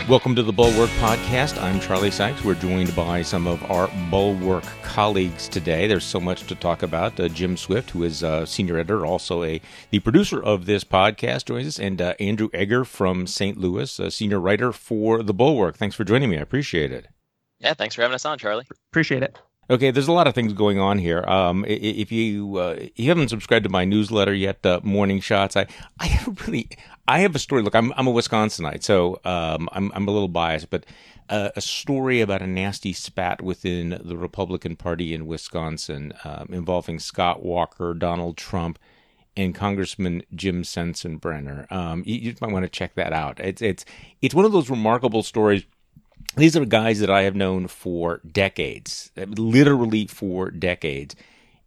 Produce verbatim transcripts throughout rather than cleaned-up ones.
Welcome to the Bulwark Podcast. I'm Charlie Sykes. We're joined by some of our Bulwark colleagues today. There's so much to talk about. Uh, Jim Swift, who is uh, senior editor, also a the producer of this podcast, joins us, and uh, Andrew Egger from Saint Louis, a senior writer for the Bulwark. Thanks for joining me. I appreciate it. Yeah, thanks for having us on, Charlie. Appreciate it. Okay, there's a lot of things going on here. Um, if you uh, if you haven't subscribed to my newsletter yet, uh, Morning Shots, I I have really I have a story. Look, I'm I'm a Wisconsinite, so um, I'm I'm a little biased, but uh, a story about a nasty spat within the Republican Party in Wisconsin um, involving Scott Walker, Donald Trump, and Congressman Jim Sensenbrenner. Um, you, you might want to check that out. It's it's it's one of those remarkable stories. These are guys that I have known for decades, literally for decades.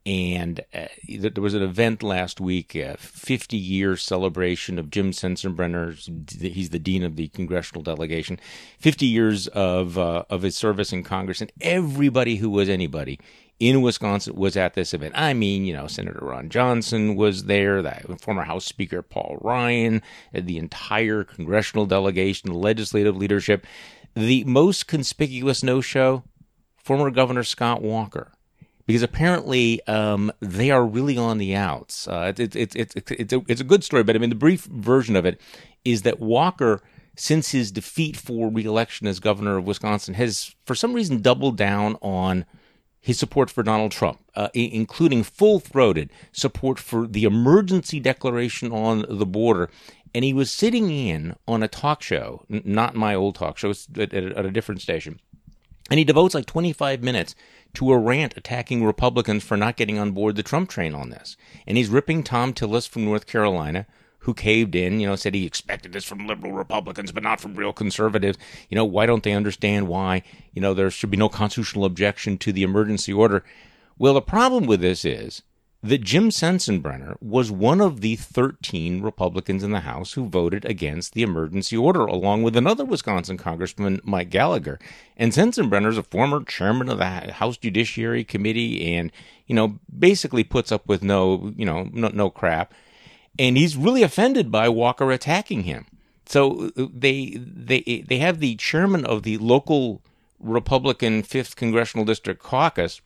And uh, there was an event last week, a fifty-year celebration of Jim Sensenbrenner. He's the dean of the congressional delegation. fifty years of uh, of his service in Congress, and everybody who was anybody in Wisconsin was at this event. I mean, you know, Senator Ron Johnson was there, the former House Speaker Paul Ryan, the entire congressional delegation, the legislative leadership. The most conspicuous no-show, former Governor Scott Walker, because apparently um, they are really on the outs. Uh, it, it, it, it, it's, a, it's a good story, but I mean, the brief version of it is that Walker, since his defeat for re-election as governor of Wisconsin, has for some reason doubled down on his support for Donald Trump, uh, including full-throated support for the emergency declaration on the border. And he was sitting in on a talk show, n- not my old talk show, at, at, at a different station. And he devotes like twenty-five minutes to a rant attacking Republicans for not getting on board the Trump train on this. And he's ripping Tom Tillis from North Carolina, who caved in, you know, said he expected this from liberal Republicans, but not from real conservatives. You know, why don't they understand why, you know, there should be no constitutional objection to the emergency order? Well, the problem with this is that Jim Sensenbrenner was one of the thirteen Republicans in the House who voted against the emergency order, along with another Wisconsin Congressman, Mike Gallagher. And Sensenbrenner is a former chairman of the House Judiciary Committee and, you know, basically puts up with no, you know, no, no crap. And he's really offended by Walker attacking him. So they they they have the chairman of the local Republican fifth Congressional District Caucus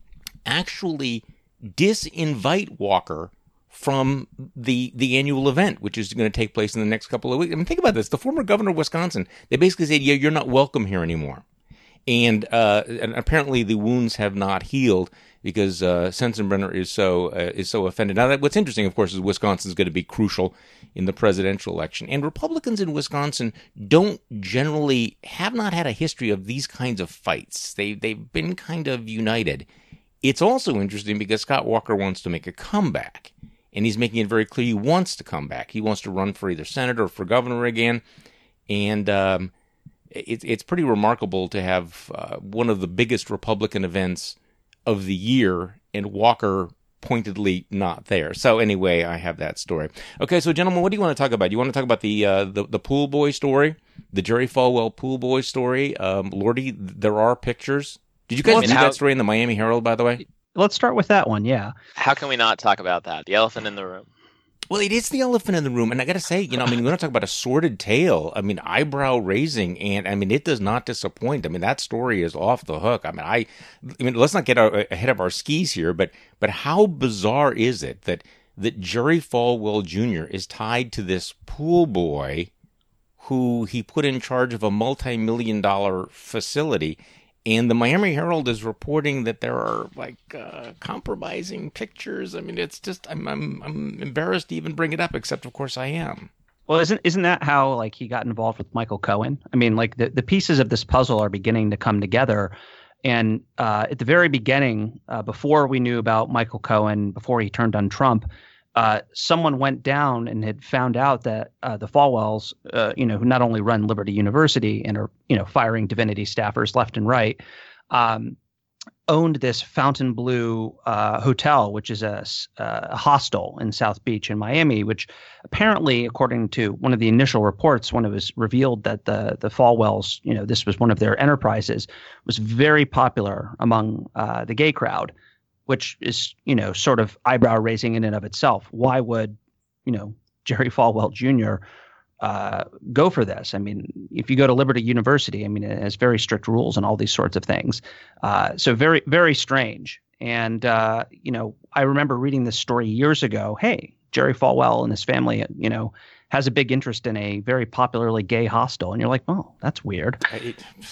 actually disinvite Walker from the the annual event, which is going to take place in the next couple of weeks. I mean, think about this. The former governor of Wisconsin, they basically said, yeah, you're not welcome here anymore. And, uh, and apparently the wounds have not healed because uh, Sensenbrenner is so uh, is so offended. Now, that, what's interesting, of course, is Wisconsin is going to be crucial in the presidential election. And Republicans in Wisconsin don't generally, have not had a history of these kinds of fights. They, they've been kind of united. It's also interesting because Scott Walker wants to make a comeback, and he's making it very clear he wants to come back. He wants to run for either senator or for governor again, and um, it, it's pretty remarkable to have uh, one of the biggest Republican events of the year and Walker pointedly not there. So anyway, I have that story. Okay, so gentlemen, what do you want to talk about? You want to talk about the uh, the, the pool boy story, the Jerry Falwell pool boy story? Um, Lordy, there are pictures. Did you guys well, read how, that story in the Miami Herald, by the way? Let's start with that one, yeah. How can we not talk about that? The elephant in the room. Well, it is the elephant in the room. And I got to say, you know, I mean, we're going to talk about a sordid tale. I mean, eyebrow raising. And I mean, it does not disappoint. I mean, that story is off the hook. I mean, I, I mean, let's not get our, ahead of our skis here, but but how bizarre is it that, that Jerry Falwell Junior is tied to this pool boy who he put in charge of a multi-million dollar facility? And the Miami Herald is reporting that there are like uh, compromising pictures. I mean, it's just I'm I'm I'm embarrassed to even bring it up. Except, of course, I am. Well, isn't isn't that how like he got involved with Michael Cohen? I mean, like the, the pieces of this puzzle are beginning to come together. And uh, at the very beginning, uh, before we knew about Michael Cohen, before he turned on Trump, uh, someone went down and had found out that uh, the Falwells, uh, you know, who not only run Liberty University and are, you know, firing divinity staffers left and right, um, owned this Fontainebleau uh, hotel, which is a, a hostel in South Beach in Miami, which apparently, according to one of the initial reports, when it was revealed that the the Falwells, you know, this was one of their enterprises, was very popular among uh, the gay crowd, which is, you know, sort of eyebrow raising in and of itself. Why would, you know, Jerry Falwell Junior uh, go for this. I mean, if you go to Liberty University, I mean, it has very strict rules and all these sorts of things. Uh, so very, very strange. And, uh, you know, I remember reading this story years ago. Hey, Jerry Falwell and his family, you know, has a big interest in a very popularly gay hostel. And you're like, oh, that's weird. I,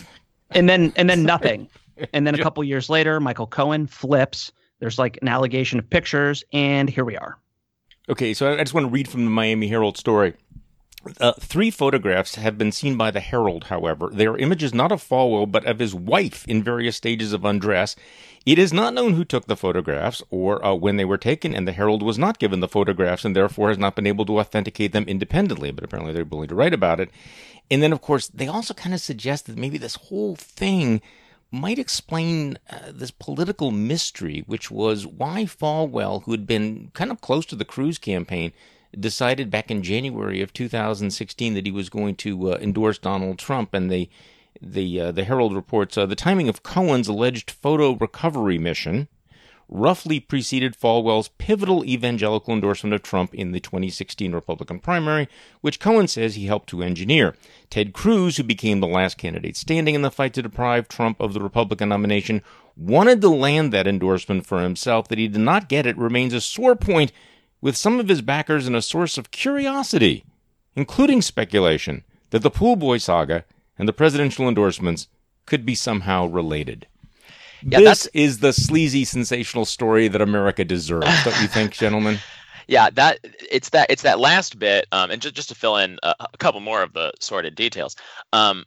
and then and then nothing. And then a couple years later, Michael Cohen flips. There's like an allegation of pictures. And here we are. Okay, so I just want to read from the Miami Herald story. Uh, three photographs have been seen by the Herald, however. They are images not of Falwell, but of his wife in various stages of undress. It is not known who took the photographs or uh, when they were taken, and the Herald was not given the photographs and therefore has not been able to authenticate them independently, but apparently they're willing to write about it. And then, of course, they also kind of suggest that maybe this whole thing might explain uh, this political mystery, which was why Falwell, who had been kind of close to the Cruz campaign, decided back in January of two thousand sixteen that he was going to uh, endorse Donald Trump. And the the uh, the Herald reports uh, the timing of Cohen's alleged photo recovery mission roughly preceded Falwell's pivotal evangelical endorsement of Trump in the twenty sixteen Republican primary, which Cohen says he helped to engineer. Ted Cruz, who became the last candidate standing in the fight to deprive Trump of the Republican nomination, wanted to land that endorsement for himself. That he did not get it remains a sore point with some of his backers and a source of curiosity, including speculation that the Pool Boy saga and the presidential endorsements could be somehow related. Yeah, this that's... is the sleazy, sensational story that America deserves, don't you think, gentlemen? Yeah, that it's that it's that last bit, um, and just just to fill in a, a couple more of the sordid details. Um,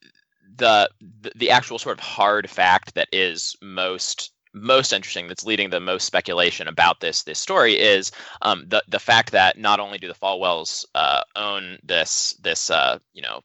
the, the the actual sort of hard fact that is most most interesting, that's leading the most speculation about this this story, is um, the the fact that not only do the Falwells uh, own this this uh, you know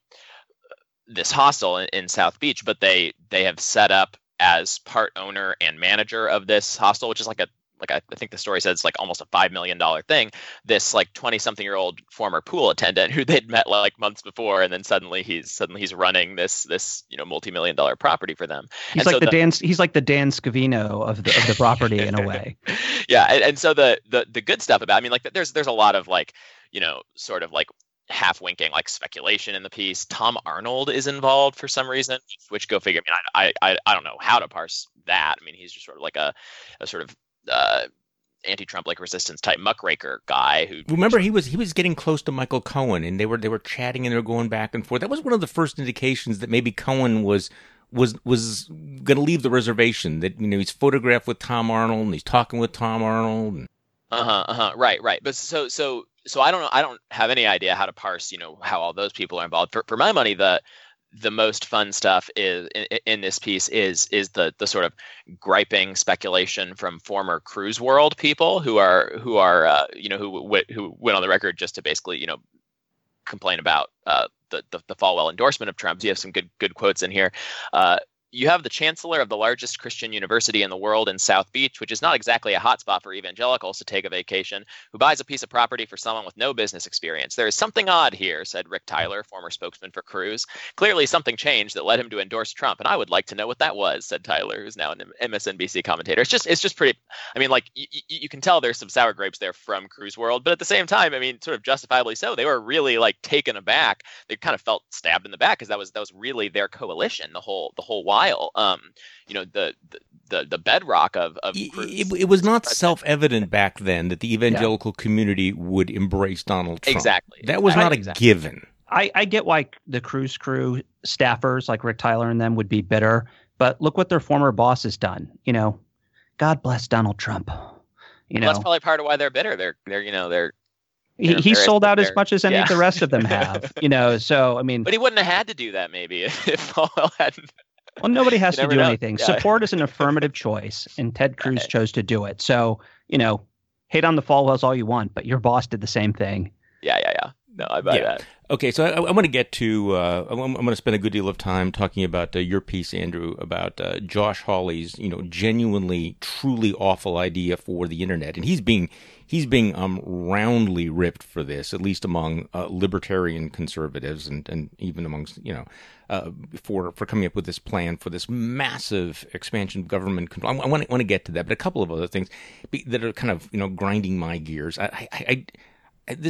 this hostel in, in South Beach, but they they have set up as part owner and manager of this hostel, which is like a like I, I think the story says like almost a five million dollar thing. This like twenty something year old former pool attendant who they'd met like months before, and then suddenly he's suddenly he's running this this you know multi million dollar property for them. He's and like so the, the Dan. He's like the Dan Scavino of the of the property in a way. Yeah, and, and so the the the good stuff about I mean like there's there's a lot of like you know sort of like half winking like speculation in the piece. Tom Arnold is involved for some reason, which go figure. I mean, I I I don't know how to parse that. I mean, he's just sort of like a a sort of uh, anti-Trump like resistance type muckraker guy who. Remember, he was he was getting close to Michael Cohen, and they were they were chatting and they were going back and forth. That was one of the first indications that maybe Cohen was was was going to leave the reservation. That you know he's photographed with Tom Arnold and he's talking with Tom Arnold. And... Uh huh. Uh huh. Right. Right. But so so. So I don't know. I don't have any idea how to parse, you know, how all those people are involved. For for my money, the the most fun stuff is in, in this piece is is the the sort of griping speculation from former Cruz World people who are who are uh, you know who who went on the record just to basically you know complain about uh, the, the the Falwell endorsement of Trump. You have some good good quotes in here. Uh, You have the chancellor of the largest Christian university in the world in South Beach, which is not exactly a hotspot for evangelicals to take a vacation, who buys a piece of property for someone with no business experience. There is something odd here, said Rick Tyler, former spokesman for Cruz. Clearly something changed that led him to endorse Trump, and I would like to know what that was, said Tyler, who's now an M S N B C commentator. It's just it's just pretty, I mean, like, y- y- you can tell there's some sour grapes there from Cruz World, but at the same time, I mean, sort of justifiably so, they were really, like, taken aback. They kind of felt stabbed in the back, because that was that was really their coalition the whole the whole while. Um, you know, the the the bedrock of of Cruz. It, it was not self-evident back then that the evangelical yeah. community would embrace Donald Trump. Exactly. That was not a exactly. given. I, I get why the Cruz crew staffers like Rick Tyler and them would be bitter, but look what their former boss has done. You know, God bless Donald Trump. You well, know, that's probably part of why they're bitter. They're they're you know they're. He, he sold out as much as any yeah. of the rest of them have. You know, so I mean. But he wouldn't have had to do that maybe if Falwell hadn't. Well, nobody has to do know. anything. Yeah. Support is an affirmative choice, and Ted Cruz right. chose to do it. So, you know, hate on the Falwells all you want, but your boss did the same thing. Yeah, yeah, yeah. No, I buy yeah. that. Okay, so I, I want to get to, uh, I'm, I'm going to spend a good deal of time talking about uh, your piece, Andrew, about uh, Josh Hawley's, you know, genuinely, truly awful idea for the internet. And he's being, he's being um, roundly ripped for this, at least among uh, libertarian conservatives and, and even amongst, you know, uh, for, for coming up with this plan for this massive expansion of government control. I, I want to want to get to that, but a couple of other things that are kind of, you know, grinding my gears. I, I, I, I this,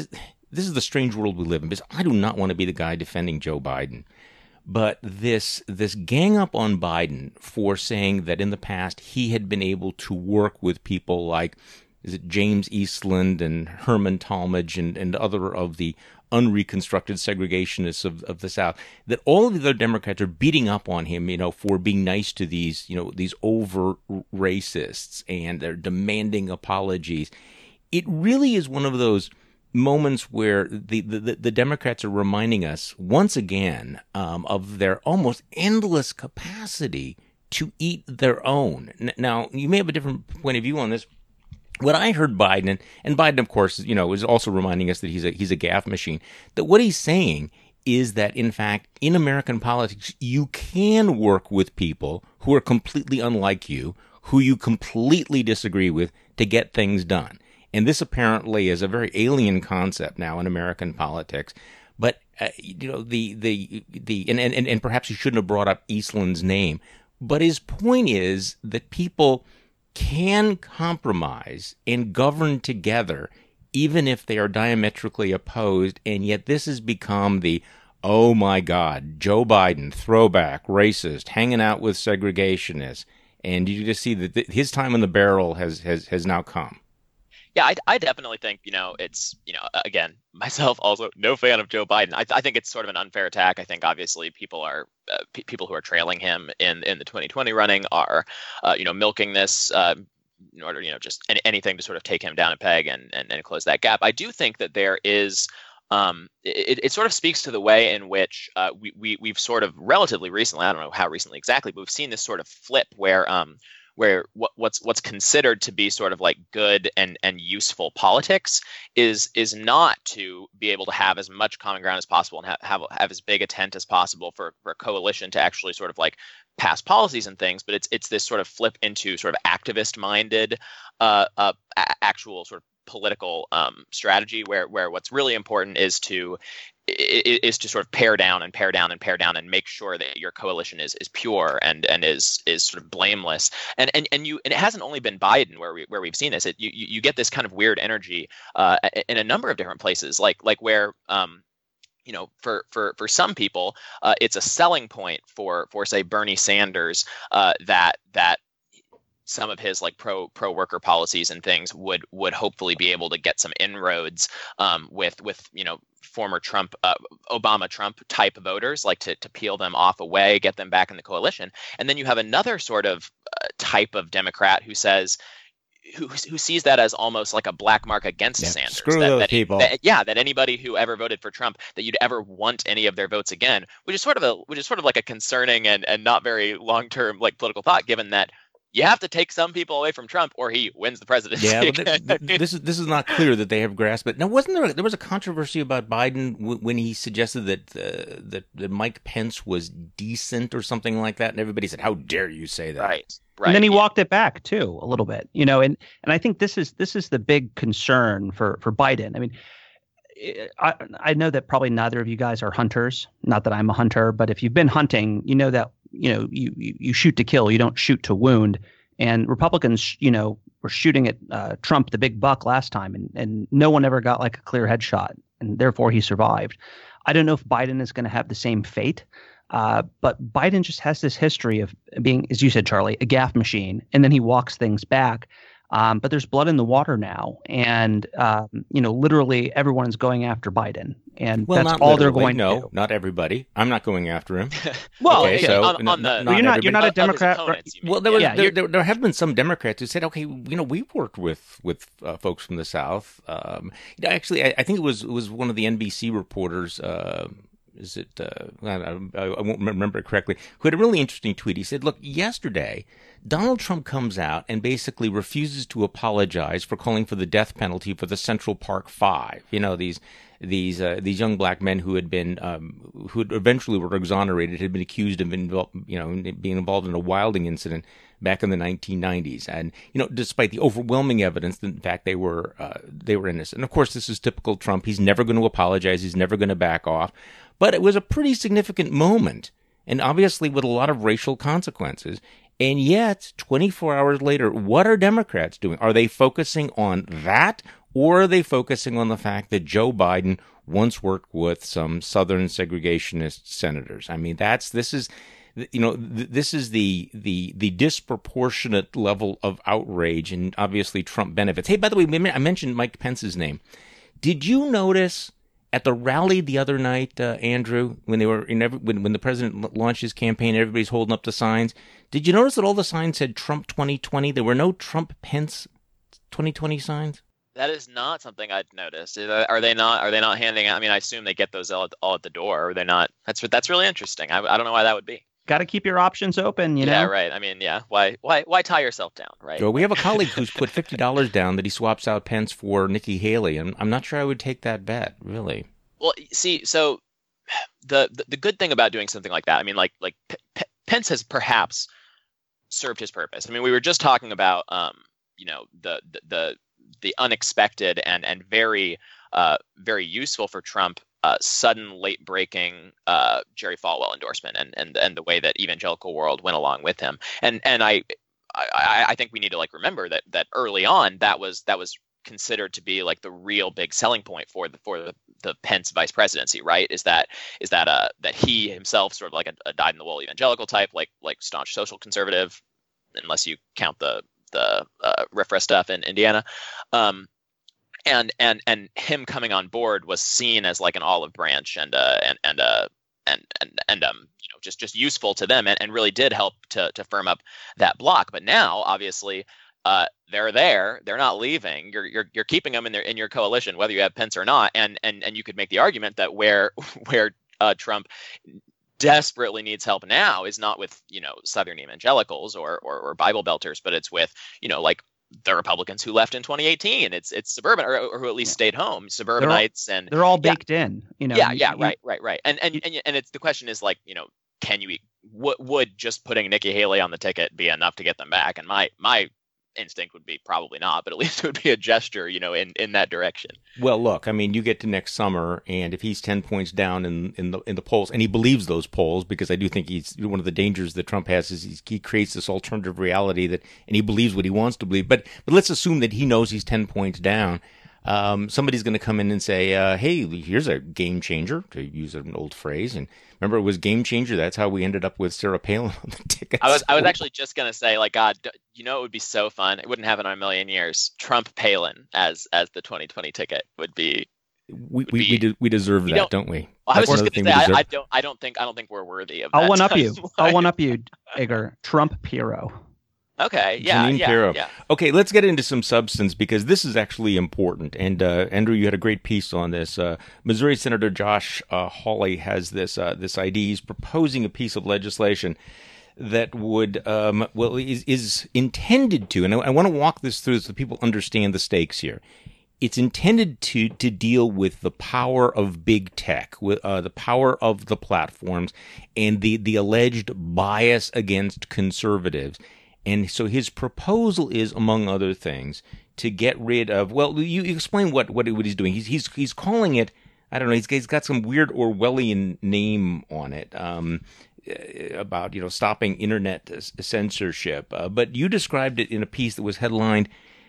this is the strange world we live in, because I do not want to be the guy defending Joe Biden. But this this gang up on Biden for saying that in the past he had been able to work with people like, is it James Eastland and Herman Talmadge and, and other of the unreconstructed segregationists of, of the South, that all of the other Democrats are beating up on him, you know, for being nice to these, you know, these overt racists, and they're demanding apologies. It really is one of those moments where the, the, the Democrats are reminding us once again um, of their almost endless capacity to eat their own. Now, you may have a different point of view on this. What I heard Biden, and Biden, of course, you know, is also reminding us that he's a he's a gaffe machine, that what he's saying is that, in fact, in American politics, you can work with people who are completely unlike you, who you completely disagree with, to get things done. And this apparently is a very alien concept now in American politics. But, uh, you know, the, the, the, and, and, and perhaps he shouldn't have brought up Eastland's name. But his point is that people can compromise and govern together, even if they are diametrically opposed. And yet this has become the, oh my God, Joe Biden, throwback, racist, hanging out with segregationists. And you just see that th- his time in the barrel has, has, has now come. Yeah, I, I definitely think, you know, it's, you know, again, myself also no fan of Joe Biden. I, I think it's sort of an unfair attack. I think obviously people are uh, p- people who are trailing him in, in the twenty twenty running are, uh, you know, milking this uh, in order, you know, just any, anything to sort of take him down a peg and, and, and close that gap. I do think that there is um, it, it sort of speaks to the way in which uh, we, we, we've sort of relatively recently, I don't know how recently exactly, but we've seen this sort of flip where um, where what, what's what's considered to be sort of like good and, and useful politics is is not to be able to have as much common ground as possible and have have, have as big a tent as possible for, for a coalition to actually sort of like pass policies and things, but it's it's this sort of flip into sort of activist-minded, uh, uh, a- actual sort of political um, strategy where where what's really important is to is to sort of pare down and pare down and pare down and make sure that your coalition is is pure and and is is sort of blameless. And and and you and it hasn't only been Biden where we where we've seen this. It you you get this kind of weird energy uh, in a number of different places, like like where um, you know, for for for some people, uh, it's a selling point for for say Bernie Sanders uh, that that. some of his like pro pro worker policies and things would would hopefully be able to get some inroads um, with with you know former Trump uh, Obama Trump type voters, like to to peel them off away, get them back in the coalition. And then you have another sort of uh, type of Democrat who says who who sees that as almost like a black mark against yeah, Sanders. Screw that, those that, people. That, yeah, that anybody who ever voted for Trump, that you'd ever want any of their votes again, which is sort of a which is sort of like a concerning and and not very long term like political thought, given that you have to take some people away from Trump or he wins the presidency. Yeah, but th- th- this is this is not clear that they have grasped it. Now, wasn't there there was a controversy about Biden w- when he suggested that, uh, that that Mike Pence was decent or something like that, and everybody said, "How dare you say that?" Right. Right. And then he yeah. walked it back too a little bit, you know, and and I think this is this is the big concern for for Biden. I mean, I I know that probably neither of you guys are hunters. Not that I'm a hunter, but if you've been hunting, you know that. You know, you, you, you shoot to kill, you don't shoot to wound. And Republicans, you know, were shooting at uh, Trump, the big buck last time, and, and no one ever got like a clear headshot, and therefore he survived. I don't know if Biden is going to have the same fate, uh, but Biden just has this history of being, as you said, Charlie, a gaffe machine, and then he walks things back. Um, but there's blood in the water now, and um, you know, literally everyone is going after Biden, and well, that's not all they're literally. going no, to do. Not everybody. I'm not going after him. well, okay, yeah, so on, on n- the, not you're not you're not a Others Democrat. opponents, you mean. Well, there, was, Yeah, there, you're- there, there have been some Democrats who said, "Okay, you know, we've worked with with uh, folks from the South." Um, you know, actually, I, I think it was it was one of the N B C reporters. Uh, is it? Uh, I, I, I won't remember it correctly. Who had a really interesting tweet. He said, "Look, yesterday, Donald Trump comes out and basically refuses to apologize for calling for the death penalty for the Central Park Five. You know, these." These uh, these young black men who had been um, who had eventually were exonerated had been accused of invol- you know being involved in a wilding incident back in the nineteen nineties, and you know despite the overwhelming evidence that in fact they were uh, they were innocent. And of course, this is typical Trump. He's never going to apologize. He's never going to back off. But it was a pretty significant moment, and obviously with a lot of racial consequences. And yet, twenty-four hours later, what are Democrats doing? Are they focusing on that, Or are they focusing on the fact that Joe Biden once worked with some Southern segregationist senators? I mean, that's this is, you know, th- this is the the the disproportionate level of outrage, and obviously Trump benefits. Hey, by the way, I mentioned Mike Pence's name. Did you notice at the rally the other night, uh, Andrew, when they were in every, when when the president launched his campaign, everybody's holding up the signs. Did you notice that all the signs said Trump twenty twenty? There were no Trump Pence twenty twenty signs. That is not something I'd noticed. Are they not? Are they not handing out? I mean, I assume they get those all at, all at the door. Are they not? That's that's really interesting. I, I don't know why that would be. Got to keep your options open, you know. Yeah, right. I mean, yeah. Why why why tie yourself down, right? So we have a colleague who's put fifty dollars down that he swaps out Pence for Nikki Haley, and I'm not sure I would take that bet, really. Well, see, so the the, the good thing about doing something like that, I mean, like like P- P- Pence has perhaps served his purpose. I mean, we were just talking about, um, you know, the the the, the unexpected and and very uh, very useful for Trump uh, sudden late breaking uh, Jerry Falwell endorsement, and and and the way that evangelical world went along with him. And and I I, I think we need to like remember that that early on that was that was considered to be like the real big selling point for the for the, the Pence vice presidency, right? Is that is that uh that he himself sort of like a, a dyed in the wool evangelical type, like like staunch social conservative, unless you count the the uh, RFRA stuff in Indiana, um, and and and him coming on board was seen as like an olive branch and uh and and uh and and and um you know just just useful to them, and, and really did help to to firm up that block. But now obviously uh they're there, they're not leaving. You're you're you're keeping them in their in your coalition, whether you have Pence or not. And and and you could make the argument that where where uh, Trump desperately needs help now is not with, you know, Southern evangelicals or, or or Bible Belters, but it's with, you know, like the Republicans who left in twenty eighteen. It's it's suburban or, or who at least stayed home, suburbanites, they're all, and they're all baked yeah. in. You know. Yeah, you, yeah, you, right, right, right. And and and and it's the question is like, you know, can you what would just putting Nikki Haley on the ticket be enough to get them back? And my my instinct would be probably not, but at least it would be a gesture, you know, in, in that direction. Well, look, I mean, you get to next summer, and if he's ten points down in, in the in the polls, and he believes those polls, because I do think he's one of the dangers that Trump has is he's, he creates this alternative reality that, and he believes what he wants to believe. But but let's assume that he knows he's ten points down. Um, somebody's going to come in and say, uh, "Hey, here's a game changer," to use an old phrase. And remember, it was game changer. That's how we ended up with Sarah Palin on the ticket. I was I was actually just going to say, like, God, you know, it would be so fun. It wouldn't happen in a million years. Trump Palin as as the twenty twenty ticket would be. We we we, de- we deserve that, don't, don't we? Well, I was just going to say, I, I don't I don't think I don't think we're worthy of. I'll that one up you. timeline. I'll one up you, Edgar. Trump Pirro. Okay, yeah, Janine yeah, Pirro. yeah. Okay, let's get into some substance, because this is actually important. And uh, Andrew, you had a great piece on this. Uh, Missouri Senator Josh uh, Hawley has this uh, this idea. He's proposing a piece of legislation that would, um, well, is, is intended to, and I, I want to walk this through so people understand the stakes here. It's intended to to deal with the power of big tech, with uh, the power of the platforms, and the the alleged bias against conservatives. And so his proposal is, among other things, to get rid of, well, you, you explain what, what what he's doing. He's he's he's calling it, I don't know, he's, he's got some weird Orwellian name on it, um, about, you know, stopping internet censorship. Uh, but you described it in a piece that was headlined,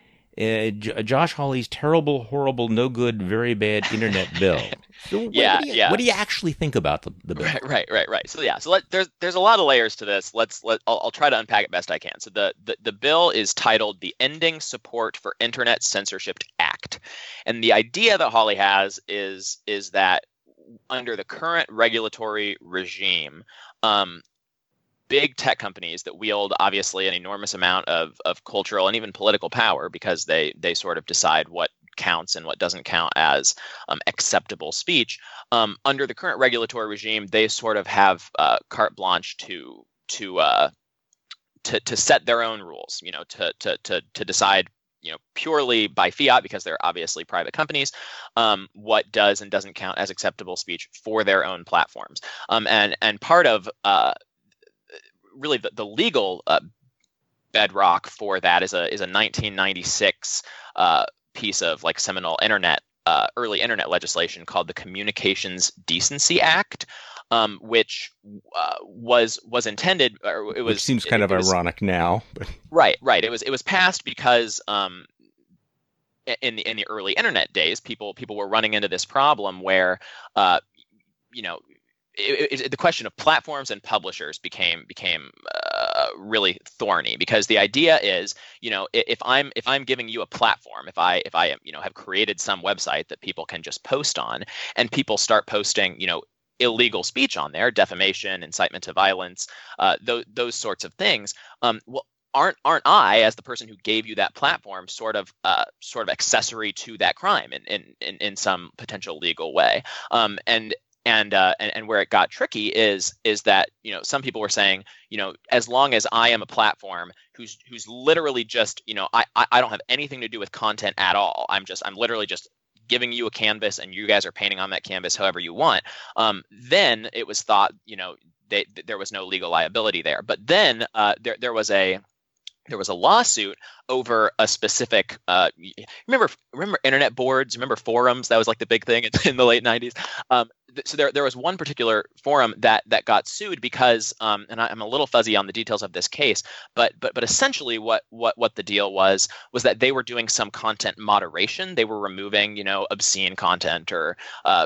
uh, J- Josh Hawley's terrible, horrible, no good, very bad internet bill. So what, yeah, what do you, yeah. What do you actually think about the, the bill? Right, right, right, right. So yeah, so let, there's there's a lot of layers to this. Let's let I'll, I'll try to unpack it best I can. So the, the the bill is titled the Ending Support for Internet Censorship Act, and the idea that Hawley has is is that under the current regulatory regime, um, big tech companies that wield obviously an enormous amount of of cultural and even political power, because they they sort of decide what counts and what doesn't count as um, acceptable speech. Um, under the current regulatory regime, they sort of have uh, carte blanche to to uh, to to set their own rules. You know, to to to to decide, you know, purely by fiat, because they're obviously private companies, um, what does and doesn't count as acceptable speech for their own platforms. Um, and and part of uh, really the, the legal uh, bedrock for that is a is a nineteen ninety-six uh, piece of like seminal internet uh, early internet legislation called the Communications Decency Act, um, which uh, was was intended, or it was. Which seems kind it, of it was, ironic now. But. Right, right. It was it was passed because um, in the in the early internet days, people people were running into this problem where, uh, you know, it, it, the question of platforms and publishers became became uh, really thorny, because the idea is, you know, if I'm if I'm giving you a platform, if I if I you know have created some website that people can just post on, and people start posting, you know, illegal speech on there, defamation, incitement to violence, uh, those those sorts of things. Um, well, aren't aren't I, as the person who gave you that platform, sort of uh, sort of accessory to that crime in in in, in some potential legal way? Um, and And, uh, and and where it got tricky is is that, you know, some people were saying, you know, as long as I am a platform who's who's literally just, you know, I I don't have anything to do with content at all. I'm just I'm literally just giving you a canvas, and you guys are painting on that canvas however you want. Um, then it was thought, you know, they, there was no legal liability there. But then uh, there there was a there was a lawsuit over a specific, uh, remember, remember internet boards, remember forums? That was like the big thing in the late nineties. Um, th- so there, there was one particular forum that that got sued because, um, and I, I'm a little fuzzy on the details of this case, but but but essentially what what what the deal was was that they were doing some content moderation. They were removing, you know, obscene content or uh,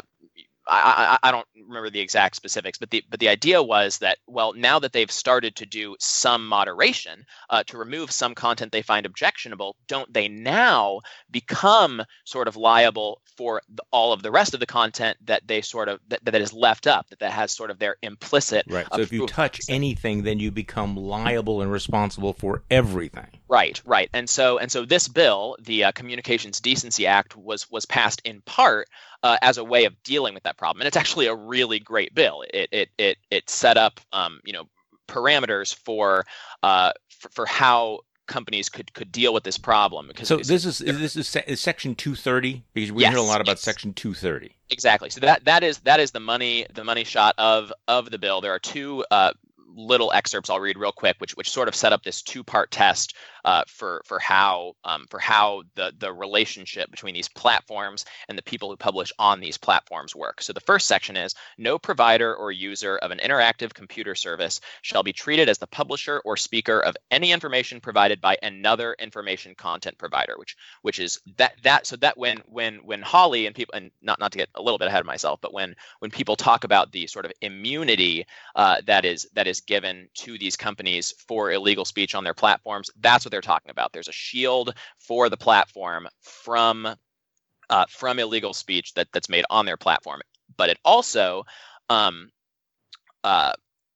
I, I, I don't remember the exact specifics, but the but the idea was that, well, now that they've started to do some moderation uh, to remove some content they find objectionable, don't they now become sort of liable for the, all of the rest of the content that they sort of that, that is left up, that that has sort of their implicit right. So if you touch anything, then you become liable and responsible for everything. Right, right, and so and so this bill, the uh, Communications Decency Act, was was passed in part uh, as a way of dealing with that problem, and it's actually a really great bill. It it it it set up um, you know parameters for uh for, for how companies could could deal with this problem. Because so this is this is, is Section two thirty, because we yes, hear a lot about yes. Section two thirty. Exactly. So that that is that is the money the money shot of of the bill. There are two uh, little excerpts I'll read real quick, which which sort of set up this two-part test uh, for for how um, for how the the relationship between these platforms and the people who publish on these platforms work. So the first section is, no provider or user of an interactive computer service shall be treated as the publisher or speaker of any information provided by another information content provider, which which is that that so that when when when Hawley and people, and not not to get a little bit ahead of myself, but when when people talk about the sort of immunity uh, that is that is given to these companies for illegal speech on their platforms, that's what they're talking about. There's a shield for the platform from uh, from illegal speech that that's made on their platform. But it also, um, uh,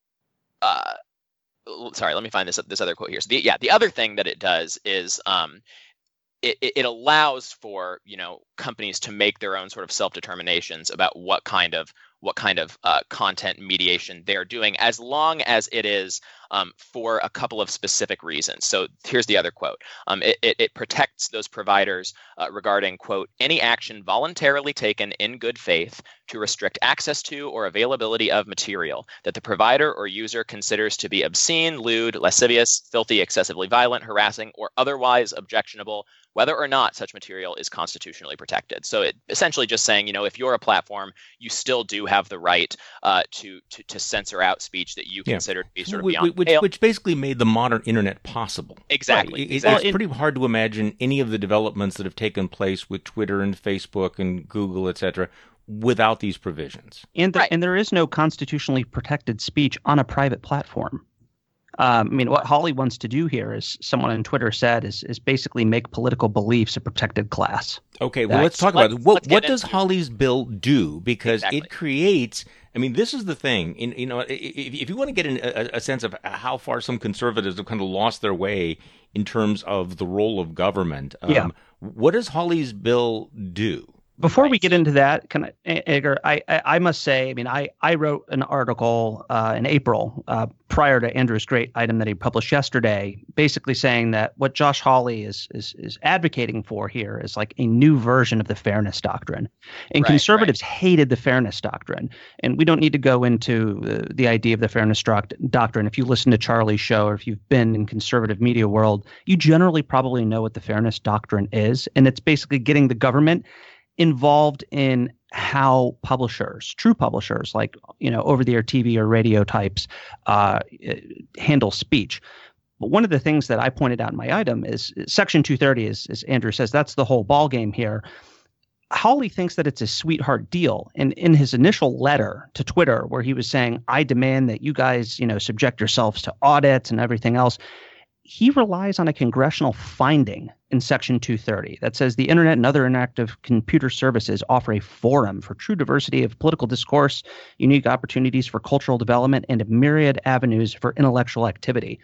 uh, sorry, let me find this this other quote here. So the, yeah, the other thing that it does is um, it it allows for, you know, companies to make their own sort of self-determinations about what kind of what kind of uh, content mediation they're doing, as long as it is um, for a couple of specific reasons. So here's the other quote. Um, it, it, it protects those providers uh, regarding, quote, any action voluntarily taken in good faith to restrict access to or availability of material that the provider or user considers to be obscene, lewd, lascivious, filthy, excessively violent, harassing, or otherwise objectionable, whether or not such material is constitutionally protected. So it essentially just saying, you know, if you're a platform, you still do have the right uh, to, to to censor out speech that you yeah. consider to be sort of which, beyond which, pale. Which basically made the modern internet possible. Exactly. Right. It, exactly. It's pretty hard to imagine any of the developments that have taken place with Twitter and Facebook and Google, et cetera, without these provisions. And, the, right. and there is no constitutionally protected speech on a private platform. Um, I mean, what Hawley wants to do here, as someone on Twitter said, is is basically make political beliefs a protected class. Okay, well, That's, let's talk about it. What, what does into... Hawley's bill do? Because exactly. it creates, I mean, this is the thing. In, you know, if, if you want to get an, a, a sense of how far some conservatives have kind of lost their way in terms of the role of government, um, yeah. what does Hawley's bill do? Before right. we get into that, can I, Edgar, I, I, I must say, I mean, I, I wrote an article uh, in April uh, prior to Andrew's great item that he published yesterday, basically saying that what Josh Hawley is is is advocating for here is like a new version of the fairness doctrine. And right, conservatives right. hated the fairness doctrine. And we don't need to go into uh, the idea of the fairness doc- doctrine. If you listen to Charlie's show, or if you've been in conservative media world, you generally probably know what the fairness doctrine is. And it's basically getting the government involved in how publishers, true publishers, like, you know, over-the-air T V or radio types, uh, handle speech. But one of the things that I pointed out in my item is Section two thirty, is, as Andrew says, that's the whole ballgame here. Hawley thinks that it's a sweetheart deal. And in his initial letter to Twitter, where he was saying, I demand that you guys, you know, subject yourselves to audits and everything else, he relies on a congressional finding in Section two thirty that says the internet and other interactive computer services offer a forum for true diversity of political discourse, unique opportunities for cultural development, and a myriad avenues for intellectual activity.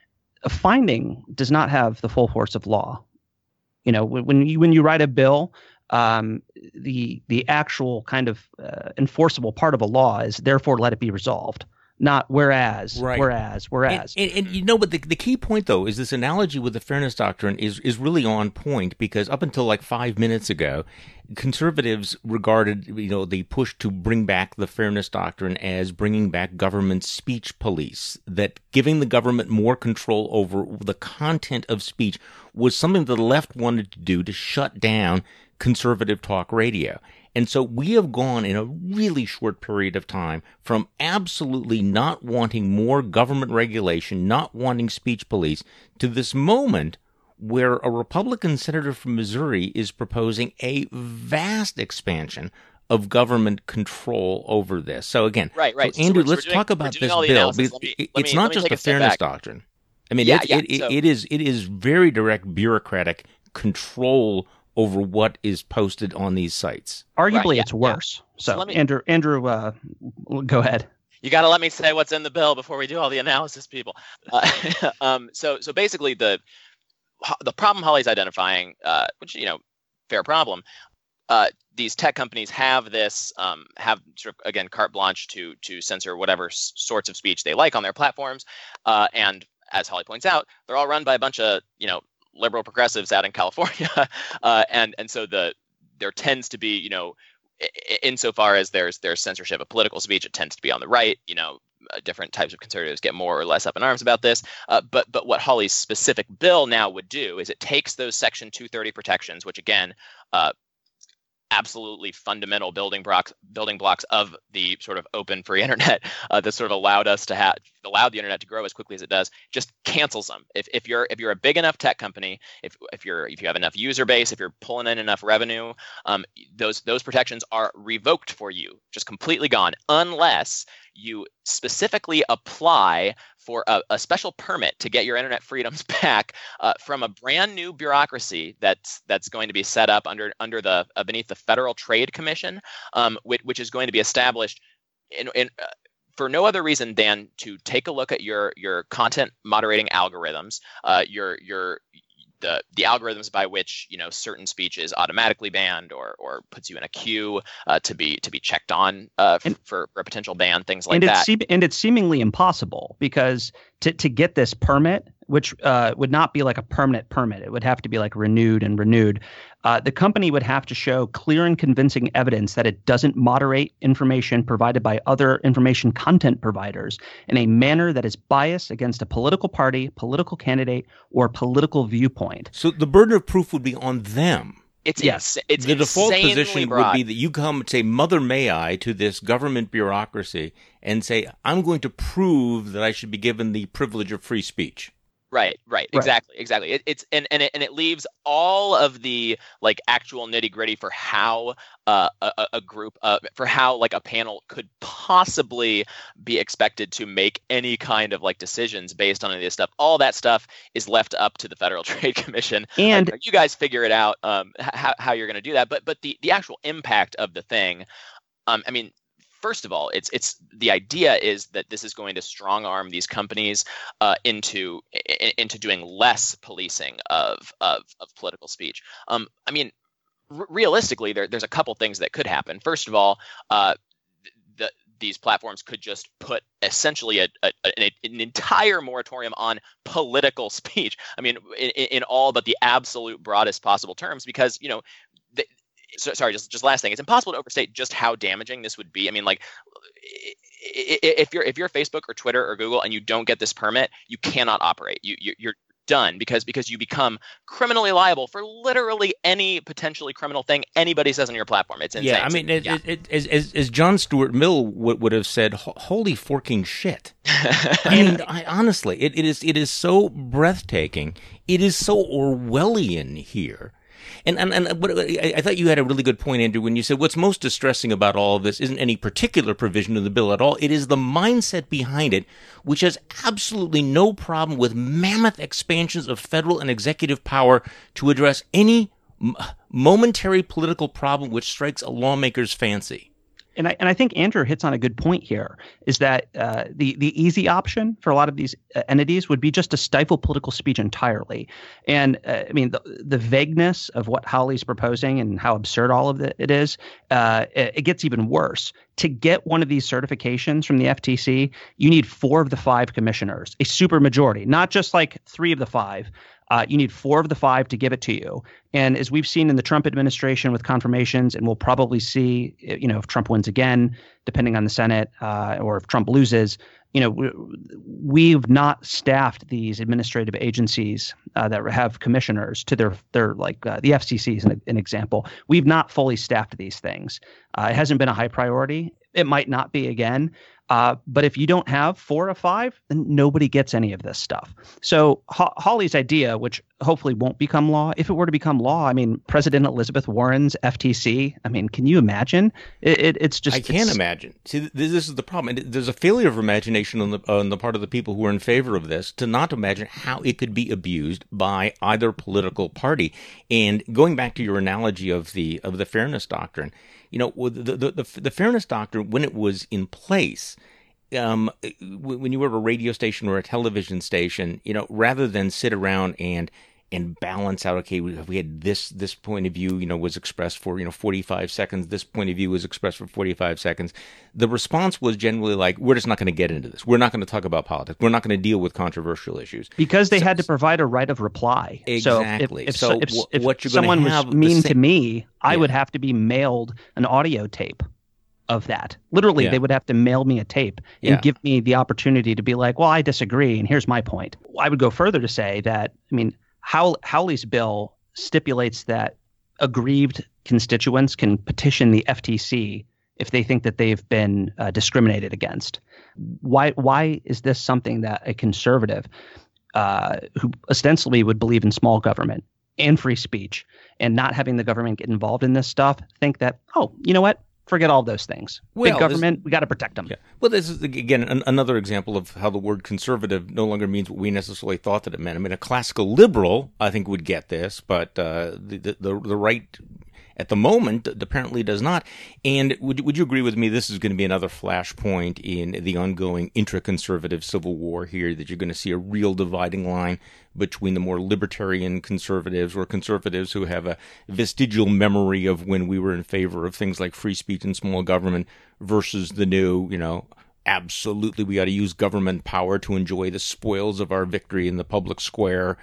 A finding does not have the full force of law. You know, when you when you write a bill, um, the the actual kind of uh, enforceable part of a law is therefore let it be resolved. Not whereas, right. whereas, whereas. And, and, and you know, but the, the key point, though, is this analogy with the fairness doctrine is, is really on point, because up until like five minutes ago, conservatives regarded, you know, the push to bring back the fairness doctrine as bringing back government speech police, that giving the government more control over the content of speech was something the left wanted to do to shut down conservative talk radio. And so we have gone in a really short period of time from absolutely not wanting more government regulation, not wanting speech police, to this moment where a Republican senator from Missouri is proposing a vast expansion of government control over this. So again, right, right. So Andrew, so we're, let's we're talk doing, about this bill. bill. Let me, it's let me, not just a a fairness back. doctrine. I mean, yeah, it, yeah, it, so, it is it is very direct bureaucratic control over what is posted on these sites. Arguably, right, yeah, it's worse. Yeah. So, so let me, Andrew, Andrew, uh, go ahead. You got to let me say what's in the bill before we do all the analysis, people. Uh, um, so, so basically, the the problem Hawley's identifying, uh, which you know, fair problem. Uh, these tech companies have this, um, have sort of again carte blanche to to censor whatever s- sorts of speech they like on their platforms, uh, and as Hawley points out, they're all run by a bunch of you know. liberal progressives out in California, uh, and and so the there tends to be you know, insofar as there's there's censorship of political speech, it tends to be on the right. You know, uh, different types of conservatives get more or less up in arms about this. Uh, but but what Hawley's specific bill now would do is it takes those Section two thirty protections, which again, uh, absolutely fundamental building blocks building blocks of the sort of open free internet uh, that sort of allowed us to have allowed the internet to grow as quickly as it does, just cancels them. If if you're if you're a big enough tech company, if if you're if you have enough user base, if you're pulling in enough revenue, um, those those protections are revoked for you, just completely gone, unless you specifically apply for a, a special permit to get your internet freedoms back uh, from a brand new bureaucracy that's that's going to be set up under under the uh, beneath the Federal Trade Commission, um, which, which is going to be established in, in uh, for no other reason than to take a look at your your content moderating algorithms, uh, your your the the algorithms by which you know certain speech is automatically banned or or puts you in a queue uh, to be to be checked on uh, f- and, for a potential ban, things like and that. It's se- and it's seemingly impossible because to to get this permit, which uh, would not be like a permanent permit, it would have to be like renewed and renewed. Uh, the company would have to show clear and convincing evidence that it doesn't moderate information provided by other information content providers in a manner that is biased against a political party, political candidate, or political viewpoint. So the burden of proof would be on them. It's yes. ins- it's the default insanely position broad. would be that you come and say, "Mother, may I?" to this government bureaucracy and say, "I'm going to prove that I should be given the privilege of free speech." Right, right, exactly, exactly. It, it's and and it, and it leaves all of the like actual nitty gritty for how uh, a, a group, uh, for how like a panel could possibly be expected to make any kind of like decisions based on any of this stuff. All that stuff is left up to the Federal Trade Commission, and like, you guys figure it out um, how how you're going to do that. But but the the actual impact of the thing, um, I mean. First of all, it's it's the idea is that this is going to strong arm these companies uh, into in, into doing less policing of of, of political speech. Um, I mean, r- realistically, there, there's a couple things that could happen. First of all, uh, the, these platforms could just put essentially a, a, an, an entire moratorium on political speech. I mean, in, in all but the absolute broadest possible terms, because you know. The, So, sorry, just just last thing. It's impossible to overstate just how damaging this would be. I mean, like, if you're if you're Facebook or Twitter or Google and you don't get this permit, you cannot operate. You you're done because because you become criminally liable for literally any potentially criminal thing anybody says on your platform. It's insane. Yeah, I mean, so, it, yeah. It, it, as, as as John Stuart Mill would, would have said, "Holy forking shit!" I mean, I, honestly, it, it is it is so breathtaking. It is so Orwellian here. And and and what, I, I thought you had a really good point, Andrew, when you said what's most distressing about all of this isn't any particular provision of the bill at all. It is the mindset behind it, which has absolutely no problem with mammoth expansions of federal and executive power to address any m- momentary political problem which strikes a lawmaker's fancy. And I and I think Andrew hits on a good point here, is that uh, the the easy option for a lot of these uh, entities would be just to stifle political speech entirely. And uh, I mean, the the vagueness of what Hawley's proposing and how absurd all of it is, uh, it, it gets even worse. To get one of these certifications from the F T C, you need four of the five commissioners, a supermajority, not just like three of the five. Uh, you need four of the five to give it to you. And as we've seen in the Trump administration with confirmations, and we'll probably see, you know, if Trump wins again, depending on the Senate, uh, or if Trump loses, you know, we, we've not staffed these administrative agencies uh, that have commissioners to their their like uh, the F C C is an, an example. We've not fully staffed these things. Uh, it hasn't been a high priority. It might not be again. Uh, but if you don't have four or five, then nobody gets any of this stuff. So Ho- Hawley's idea, which hopefully won't become law, if it were to become law, I mean, President Elizabeth Warren's F T C, I mean, can you imagine? It, it, it's just I can't it's, imagine. See, this, this is the problem. And there's a failure of imagination on the on the part of the people who are in favor of this to not imagine how it could be abused by either political party. And going back to your analogy of the of the fairness doctrine, you know, the the the, the fairness doctrine, when it was in place, um, when you were a radio station or a television station, you know, rather than sit around and and balance out, okay, we, we had this this point of view, you know, was expressed for, you know, forty-five seconds. This point of view was expressed for forty-five seconds. The response was generally like, we're just not going to get into this. We're not going to talk about politics. We're not going to deal with controversial issues. Because they so, had to provide a right of reply. Exactly. So if, if, so if, w- if what you're someone going to have was mean same, to me, I yeah. would have to be mailed an audio tape of that. Literally, yeah. they would have to mail me a tape and yeah. give me the opportunity to be like, well, I disagree, and here's my point. I would go further to say that, I mean, How, Hawley's bill stipulates that aggrieved constituents can petition the F T C if they think that they've been uh, discriminated against. Why why is this something that a conservative uh, who ostensibly would believe in small government and free speech and not having the government get involved in this stuff think that, oh, you know what? Forget all those things. Well, Big government, we got to protect them. Yeah. Well, this is, again, an, another example of how the word conservative no longer means what we necessarily thought that it meant. I mean, a classical liberal, I think, would get this, but uh, the, the the right at the moment apparently does not. And would, would you agree with me this is going to be another flashpoint in the ongoing intra-conservative civil war here, that you're going to see a real dividing line between the more libertarian conservatives or conservatives who have a vestigial memory of when we were in favor of things like free speech and small government versus the new, you know, absolutely we got to use government power to enjoy the spoils of our victory in the public square.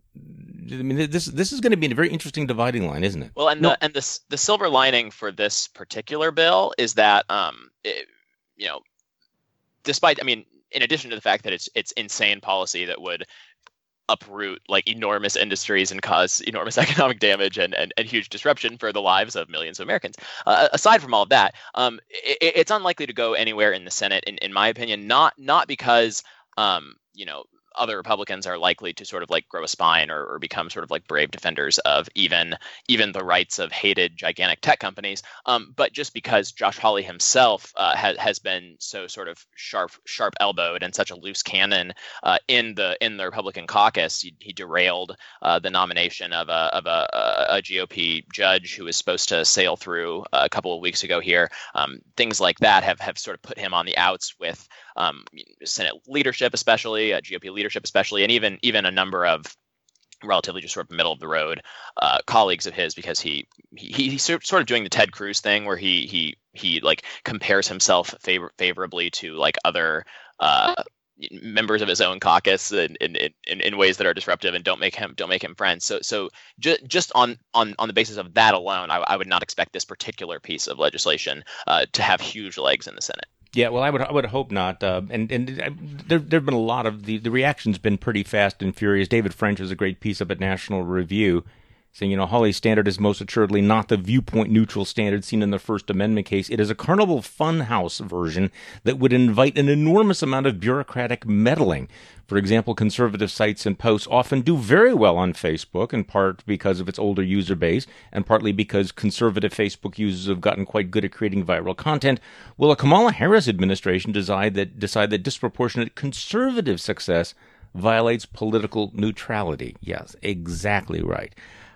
I mean, this this is going to be a very interesting dividing line, isn't it? Well, and no. the and the the silver lining for this particular bill is that, um, it, you know, despite, I mean, in addition to the fact that it's it's insane policy that would uproot like enormous industries and cause enormous economic damage and, and, and huge disruption for the lives of millions of Americans. Uh, aside from all of that, um, it, it's unlikely to go anywhere in the Senate, in, in my opinion, not not because, um, you know, other Republicans are likely to sort of like grow a spine or, or become sort of like brave defenders of even even the rights of hated gigantic tech companies, um, but just because Josh Hawley himself uh, has has been so sort of sharp sharp elbowed and such a loose cannon uh, in the in the Republican caucus. He, he derailed uh, the nomination of a of a, a, a G O P judge who was supposed to sail through a couple of weeks ago here. Um, things like that have have sort of put him on the outs with um, Senate leadership, especially uh, G O P leadership. especially, and even even a number of relatively just sort of middle of the road uh, colleagues of his, because he, he he's sort of doing the Ted Cruz thing where he he he like compares himself favor- favorably to like other uh, members of his own caucus in, in in in ways that are disruptive and don't make him don't make him friends. So so ju- just on on on the basis of that alone, I, I would not expect this particular piece of legislation uh, to have huge legs in the Senate. Yeah, well, I would I would hope not. Uh, and and uh, there there've been a lot of the the reaction's been pretty fast and furious. David French has a great piece up at National Review saying, you know, Hawley's standard is most assuredly not the viewpoint neutral standard seen in the First Amendment case. It is a Carnival Funhouse version that would invite an enormous amount of bureaucratic meddling. For example, conservative sites and posts often do very well on Facebook, in part because of its older user base, and partly because conservative Facebook users have gotten quite good at creating viral content. Will a Kamala Harris administration decide that decide that disproportionate conservative success violates political neutrality? Yes, exactly right.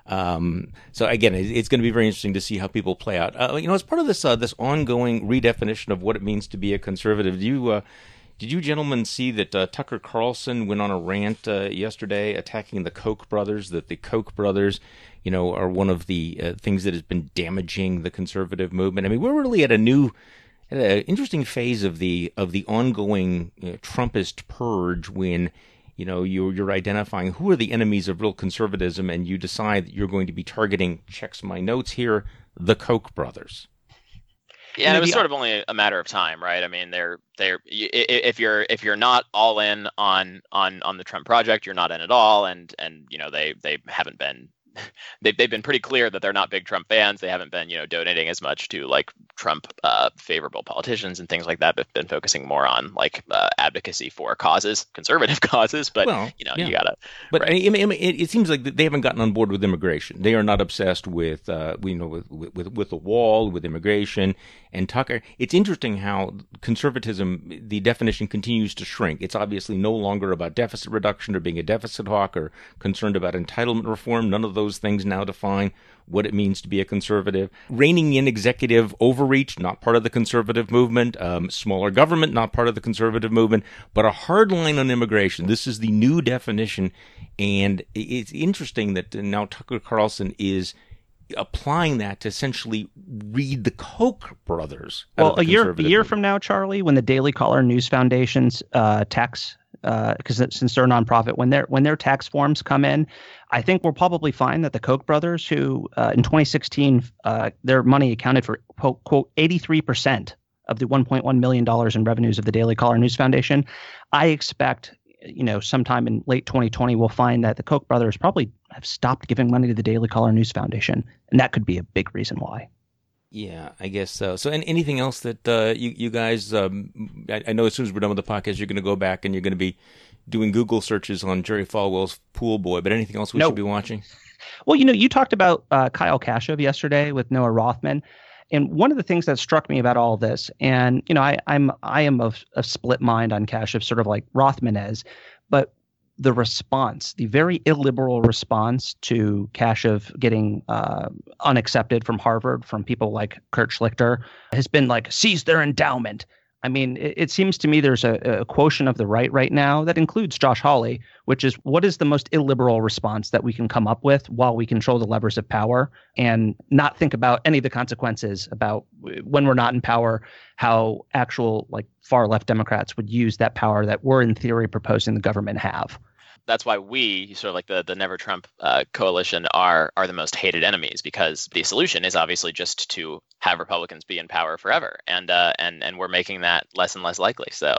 Um, so again, it's going to be very interesting to see how people play out. Uh, you know, as part of this uh, this ongoing redefinition of what it means to be a conservative, do you uh, did you gentlemen see that uh, Tucker Carlson went on a rant uh, yesterday attacking the Koch brothers? That the Koch brothers, you know, are one of the uh, things that has been damaging the conservative movement. I mean, we're really at a new, at an interesting phase of the of the ongoing you know, Trumpist purge when. You know, you're, you're identifying who are the enemies of real conservatism, and you decide that you're going to be targeting, checks my notes here, the Koch brothers. Yeah, and it was sort of only a matter of time, right? I mean, they're they're if you're if you're not all in on on on the Trump project, you're not in at all, and and you know they they haven't been. They've, they've been pretty clear that they're not big Trump fans. They haven't been, you know, donating as much to like Trump uh, favorable politicians and things like that, but been focusing more on like uh, advocacy for causes, conservative causes. But, well, you know, yeah. you got to. But right. I mean, it, it seems like they haven't gotten on board with immigration. They are not obsessed with, uh, you know, with, with, with the wall, with immigration. And Tucker, it's interesting how conservatism, the definition continues to shrink. It's obviously no longer about deficit reduction or being a deficit hawk or concerned about entitlement reform. None of those things now define what it means to be a conservative. Reining in executive overreach, not part of the conservative movement. Um, smaller government, not part of the conservative movement. But a hard line on immigration. This is the new definition. And it's interesting that now Tucker Carlson is applying that to essentially read the Koch brothers. Well, a year a year from now, Charlie, when the Daily Caller News Foundation's uh, tax, because uh, since they're a nonprofit, when their when their tax forms come in, I think we'll probably find that the Koch brothers, who uh, in twenty sixteen, uh, their money accounted for quote, quote eighty-three percent of the one point one million dollars in revenues of the Daily Caller News Foundation. I expect, you know, sometime in late twenty twenty, we'll find that the Koch brothers probably have stopped giving money to the Daily Caller News Foundation, and that could be a big reason why. Yeah, I guess so. So, and anything else that uh, you you guys? Um, I, I know as soon as we're done with the podcast, you're going to go back and you're going to be doing Google searches on Jerry Falwell's Pool Boy. But anything else we nope. should be watching? Well, you know, you talked about uh, Kyle Kashuv yesterday with Noah Rothman. And one of the things that struck me about all this, and you know, I, I'm I am of a split mind on Kashuv, sort of like Rothman is, but the response, the very illiberal response to Kashuv getting uh, unaccepted from Harvard from people like Kurt Schlichter has been like, seize their endowment. I mean, it, it seems to me there's a, a quotient of the right right now that includes Josh Hawley, which is what is the most illiberal response that we can come up with while we control the levers of power and not think about any of the consequences about when we're not in power, how actual like far left Democrats would use that power that we're in theory proposing the government have. That's why we, sort of like the, the Never Trump uh, coalition, are are the most hated enemies, because the solution is obviously just to have Republicans be in power forever, and uh, and and we're making that less and less likely. So,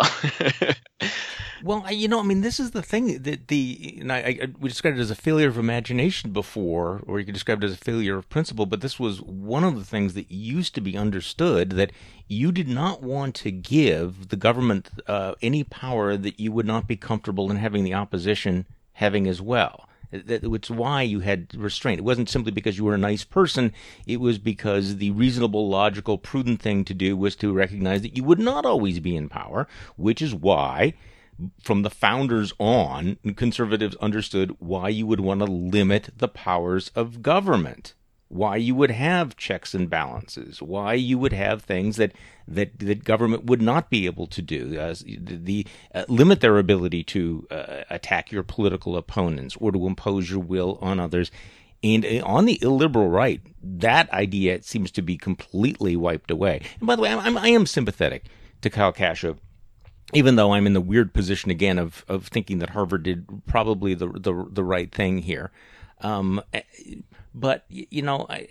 well, you know, I mean, this is the thing that the and I, I we described it as a failure of imagination before, or you could describe it as a failure of principle. But this was one of the things that used to be understood, that you did not want to give the government uh, any power that you would not be comfortable in having the opposition having as well. Which is why you had restraint. It wasn't simply because you were a nice person. It was because the reasonable, logical, prudent thing to do was to recognize that you would not always be in power, which is why, from the founders on, conservatives understood why you would want to limit the powers of government, why you would have checks and balances, why you would have things that that, that government would not be able to do, uh, the uh, limit their ability to uh, attack your political opponents or to impose your will on others. And on the illiberal right, that idea seems to be completely wiped away. And by the way, I'm, I am sympathetic to Kyle Kashuv, even though I'm in the weird position again of of thinking that Harvard did probably the the, the right thing here. Um, but you know, I,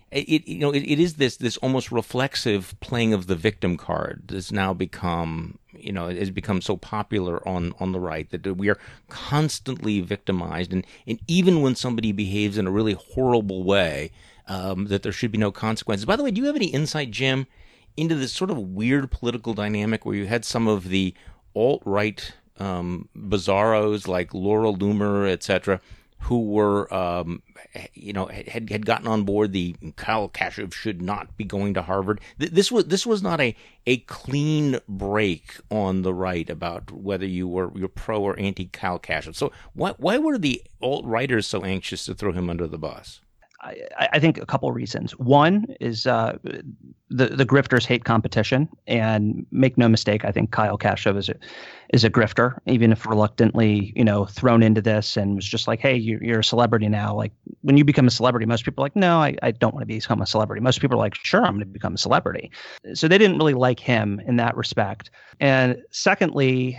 it you know it, it is this this almost reflexive playing of the victim card that's now become you know it has become so popular on on the right that we are constantly victimized, and and even when somebody behaves in a really horrible way, um, that there should be no consequences. By the way, do you have any insight, Jim, into this sort of weird political dynamic where you had some of the alt-right um, bizarros like Laura Loomer, et cetera, who were, um, you know, had had gotten on board the Kyle Kashuv should not be going to Harvard. This was this was not a a clean break on the right about whether you were you're pro or anti Kyle Kashuv. So why why were the alt-righters so anxious to throw him under the bus? I, I think a couple of reasons. One is uh, the the grifters hate competition, and make no mistake, I think Kyle Kashuv is a is a grifter, even if reluctantly, you know, thrown into this and was just like, hey, you're, you're a celebrity now. Like when you become a celebrity, most people are like, no, I, I don't want to become a celebrity. Most people are like, sure, I'm going to become a celebrity. So they didn't really like him in that respect. And secondly,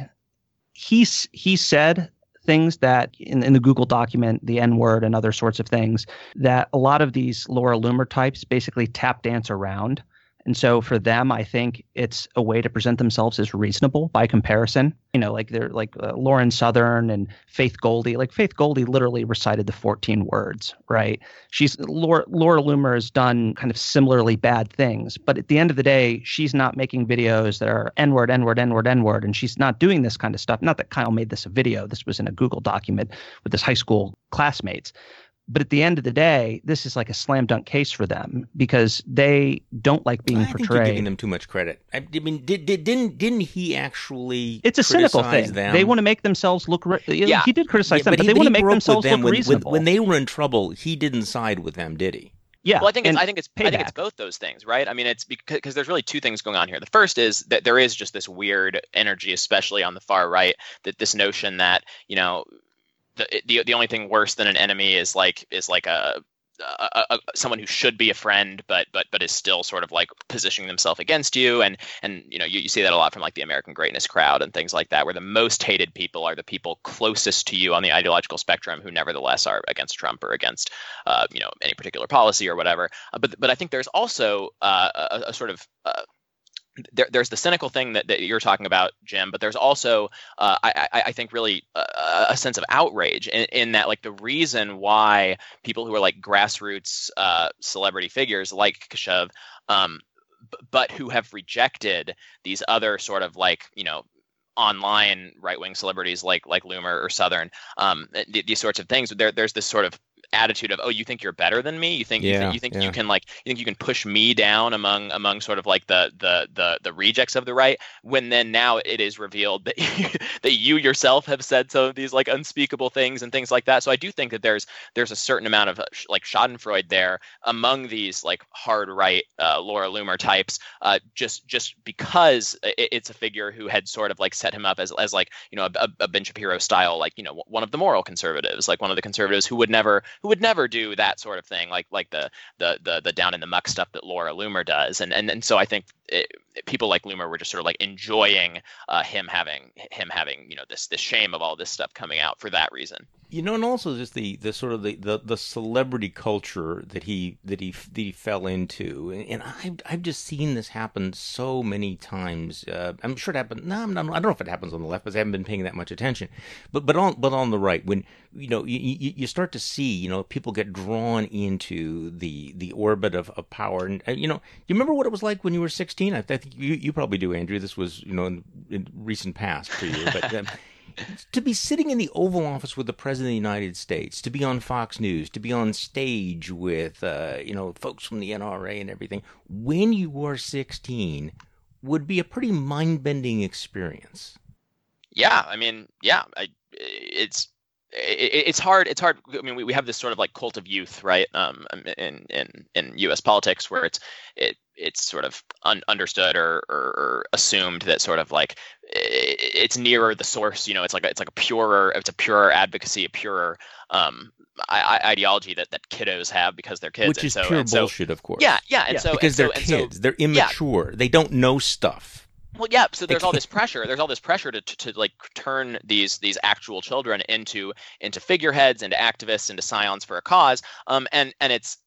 he's he said things that in, in the Google document, the N-word and other sorts of things, that a lot of these Laura Loomer types basically tap dance around. And so for them, I think it's a way to present themselves as reasonable by comparison. You know, like they're like uh, Lauren Southern and Faith Goldy. Like Faith Goldy literally recited the fourteen words, right? She's Laura, Laura Loomer has done kind of similarly bad things, but at the end of the day, she's not making videos that are N-word, N-word, N-word, N-word, and she's not doing this kind of stuff. Not that Kyle made this a video. This was in a Google document with his high school classmates. But at the end of the day, this is like a slam dunk case for them because they don't like being I portrayed. think you're giving them too much credit. I, I mean, did, did, didn't didn't he actually? It's a cynical thing. Them? They want to make themselves look. Re- yeah, he did criticize yeah, them, but, but he, they but want to make broke themselves with them look when, reasonable. When, when they were in trouble, he didn't side with them, did he? Yeah. Well, I think it's, and I think it's I think it's both those things, right? I mean, it's because cause there's really two things going on here. The first is that there is just this weird energy, especially on the far right, that this notion that you know the the the only thing worse than an enemy is like is like a A, a, someone who should be a friend, but but but is still sort of like positioning themselves against you, and and you know you, you see that a lot from like the American Greatness crowd and things like that, where the most hated people are the people closest to you on the ideological spectrum, who nevertheless are against Trump or against uh, you know any particular policy or whatever. Uh, but but I think there's also uh, a, a sort of uh, There, there's the cynical thing that, that you're talking about, Jim, but there's also, uh, I, I, I think, really a, a sense of outrage in, in that, like, the reason why people who are like grassroots uh, celebrity figures like Kashuv, um, b- but who have rejected these other sort of like, you know, online right-wing celebrities like like Loomer or Southern, um, th- these sorts of things. There, there's this sort of attitude of, oh, you think you're better than me? You think yeah, you think, you, think yeah. you can like you think you can push me down among among sort of like the the the the rejects of the right, when then now it is revealed that you, that you yourself have said some of these like unspeakable things and things like that. So I do think that there's there's a certain amount of like Schadenfreude there among these like hard right uh, Laura Loomer types, uh, just just because it, it's a figure who had sort of like set him up as as like you know a, a Ben Shapiro style, like you know one of the moral conservatives, like one of the conservatives who would never who would never do that sort of thing, like like the the the, the down in the muck stuff that Laura Loomer does, and and and so I think it, people like Loomer were just sort of like enjoying uh, him having him having you know this this shame of all this stuff coming out for that reason. You know, and also just the, the sort of the, the, the celebrity culture that he that he that he fell into, and, and I've I've just seen this happen so many times. Uh, I'm sure it happened. No, I'm not, I don't know if it happens on the left because I haven't been paying that much attention. But but on but on the right, when you know you, you, you start to see you know people get drawn into the the orbit of, of power, and uh, you know you remember what it was like when you were sixteen. I, I think you you probably do, Andrew. This was you know in, in recent past for you, but. Um, To be sitting in the Oval Office with the President of the United States, to be on Fox News, to be on stage with, uh, you know, folks from the N R A and everything, when you were sixteen, would be a pretty mind-bending experience. Yeah, I mean, yeah, I, it's it, it's hard. It's hard. I mean, we, we have this sort of like cult of youth, right? Um, in in in U S politics, where it's it it's sort of un- understood or, or or assumed that sort of like it, it's nearer the source. You know, it's like a, it's like a purer, it's a purer advocacy, a purer um I, I, ideology that, that kiddos have because they're kids, which and is so, pure and so, bullshit, of course. Yeah, yeah, and yeah. so because and they're so, kids, so, they're immature, yeah. They don't know stuff. Well, yeah. So there's all this pressure. There's all this pressure to, to, to like turn these these actual children into into figureheads, into activists, into scions for a cause. Um, and and it's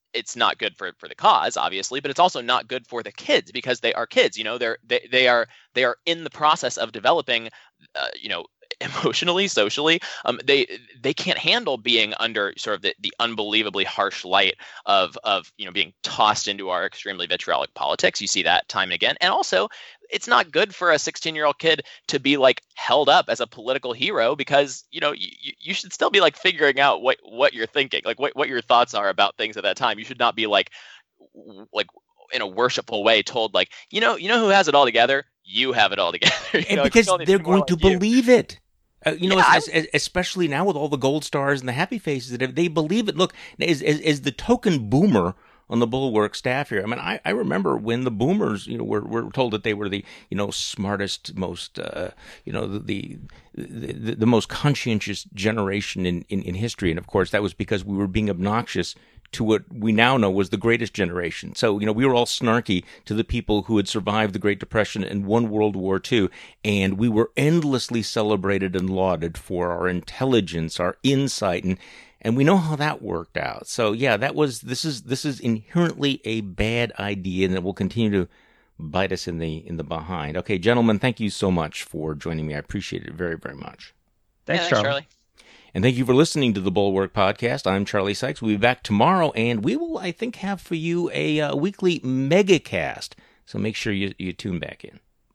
it's not good for, for the cause, obviously, but it's also not good for the kids because they are kids. You know, they're they, they are they are in the process of developing, uh, you know, emotionally, socially. Um, they they can't handle being under sort of the, the unbelievably harsh light of of you know being tossed into our extremely vitriolic politics. You see that time and again, and also it's not good for a sixteen-year-old kid to be like held up as a political hero because you know you, you should still be like figuring out what what you're thinking, like what what your thoughts are about things at that time. You should not be like like in a worshipful way told like you know you know who has it all together. You have it all together. You and know, because they're going to like believe it. Uh, you know, Yeah, as, as, especially now with all the gold stars and the happy faces, that they believe it. Look, as, as, as the token boomer on the Bulwark staff here, I mean, I, I remember when the boomers, you know, were, were told that they were the, you know, smartest, most, uh, you know, the, the the the most conscientious generation in, in, in history. And of course, that was because we were being obnoxious to what we now know was the greatest generation. So, you know, we were all snarky to the people who had survived the Great Depression and won World War Two, and we were endlessly celebrated and lauded for our intelligence, our insight, and and we know how that worked out. So, yeah, that was this is this is inherently a bad idea, and it will continue to bite us in the in the behind. Okay, gentlemen, thank you so much for joining me. I appreciate it very, very much. Thanks, yeah, thanks Charlie. Charlie. And thank you for listening to the Bulwark Podcast. I'm Charlie Sykes. We'll be back tomorrow, and we will, I think, have for you a uh, weekly megacast. So make sure you, you tune back in.